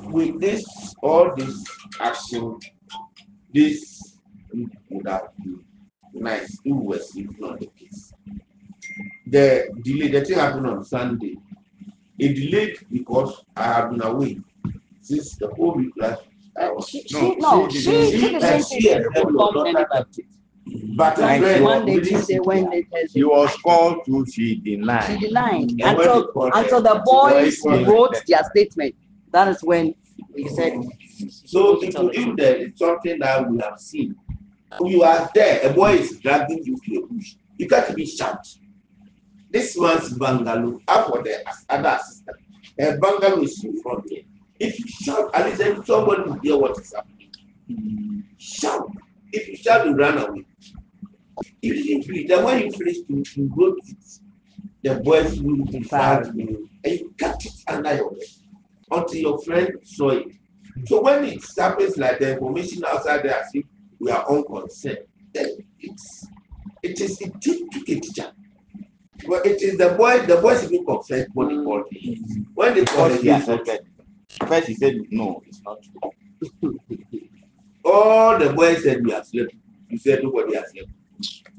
with this, all this action, this would have been nice if we were sleeping on the case. The delay, the thing happened on Sunday. It delayed because I have been away since the whole week last week. I was She did the same thing. But Monday, Tuesday, Wednesday, Thursday. He was called to, she denied. She denied until the boys wrote their statement. That is when he said. So if there is something that we have seen, you are there, a boy is dragging you to a bush, you can't even shout. This man's bungalow, up for the other assistant, a bungalow is in front here. If you shout, at least then somebody will hear what is happening. Shout. If you shout, you run away. If you finish, then when you finish, you go to it. The boys will be fired, and you cut it under your bed until your friend saw it. So when it happens like the information outside there, as if we are unconcerned, then it is a teacher. But it is the boys even confess what they called him. When they called him, first he said no, it's not true. all the boys said we are sleeping. You said nobody has slept.